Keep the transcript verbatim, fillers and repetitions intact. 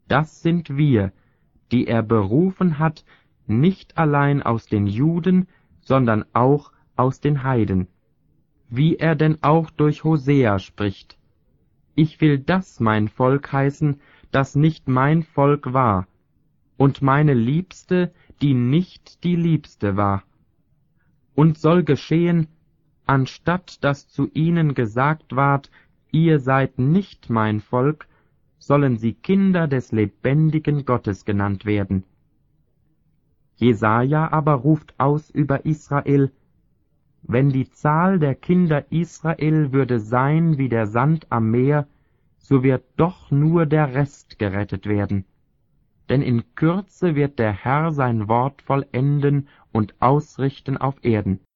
das sind wir, die er berufen hat, nicht allein aus den Juden, sondern auch aus den Heiden. Wie er denn auch durch Hosea spricht: Ich will das mein Volk heißen, das nicht mein Volk war, und meine Liebste, die nicht die Liebste war. Und soll geschehen, anstatt dass zu ihnen gesagt ward, ihr seid nicht mein Volk, sollen sie Kinder des lebendigen Gottes genannt werden. Jesaja aber ruft aus über Israel: Wenn die Zahl der Kinder Israel würde sein wie der Sand am Meer, so wird doch nur der Rest gerettet werden. Denn in Kürze wird der Herr sein Wort vollenden und ausrichten auf Erden.